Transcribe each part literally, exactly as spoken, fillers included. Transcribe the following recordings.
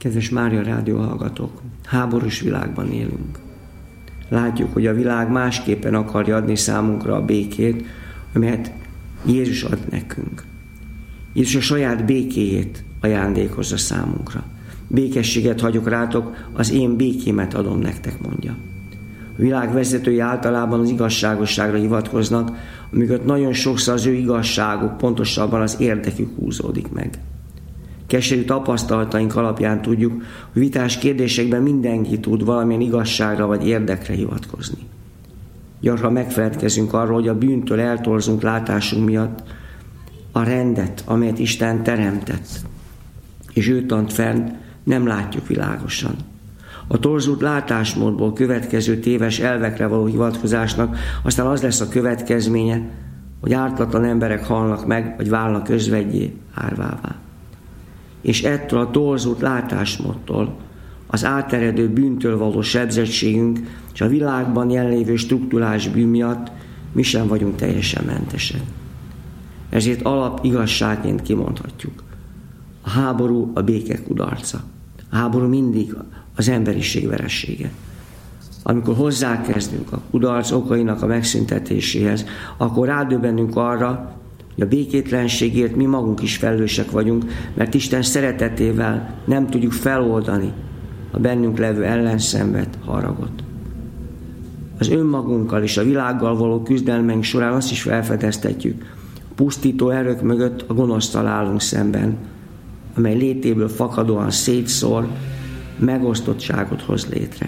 Kedves Mária rádió hallgatók, háborús világban élünk. Látjuk, hogy a világ másképpen akarja adni számunkra a békét, amelyet Jézus ad nekünk. Jézus a saját békéjét ajándékozza számunkra. Békességet hagyok rátok, az én békémet adom nektek, mondja. A világ vezetői általában az igazságosságra hivatkoznak, amiket nagyon sokszor az ő igazságuk, pontosabban az érdekük húzódik meg. Keserű tapasztalataink alapján tudjuk, hogy vitás kérdésekben mindenki tud valamilyen igazságra vagy érdekre hivatkozni. Gyakran megfeledkezünk arról, hogy a bűntől eltorzunk látásunk miatt a rendet, amelyet Isten teremtett, és ő tant fenn, nem látjuk világosan. A torzult látásmódból következő téves elvekre való hivatkozásnak aztán az lesz a következménye, hogy ártatlan emberek halnak meg, vagy válnak özvegyé, árvává. És ettől a torzult látásmódtól, az áteredő bűntől való sebzettségünk és a világban jelenlévő struktúrás bűn miatt mi sem vagyunk teljesen mentesek. Ezért alap igazságként kimondhatjuk. A háború a béke kudarca. A háború mindig az emberiség veressége. Amikor hozzákezdünk a kudarc okainak a megszüntetéséhez, akkor rádöbbenünk arra, hogy a békétlenségért mi magunk is felelősek vagyunk, mert Isten szeretetével nem tudjuk feloldani a bennünk levő ellenszenvet, haragot. Az önmagunkkal és a világgal való küzdelmeink során azt is felfedeztetjük, a pusztító erők mögött a gonosztal állunk szemben, amely létéből fakadóan szétszór, megosztottságot hoz létre.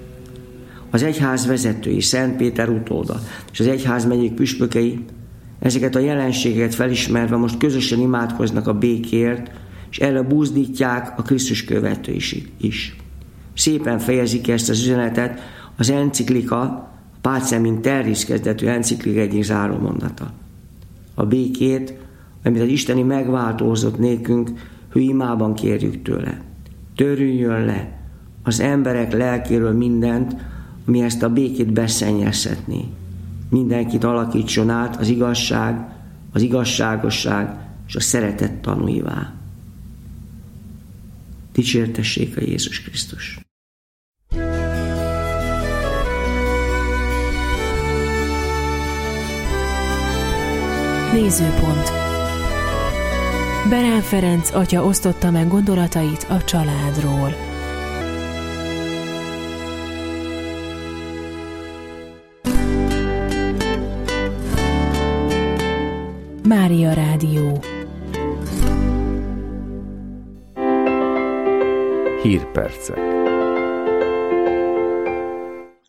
Az egyház vezetői, Szent Péter utóda és az egyházmegyék püspökei ezeket a jelenségeket felismerve most közösen imádkoznak a békért, és erre búzdítják a Krisztus követői is. Szépen fejezik ezt az üzenetet az enciklika, a Pacem in Terris kezdetű enciklika egyik záró mondata. A békét, amit az isteni megváltózott nékünk, hű imában kérjük tőle. Törüljön le az emberek lelkéről mindent, ami ezt a békét beszennyezhetné. Mindenkit alakítson át az igazság, az igazságosság és a szeretet tanúivá. Dicsértessék a Jézus Krisztus! Nézőpont. Berán Ferenc atya osztotta meg gondolatait a családról. Mária Rádió. Hírpercek.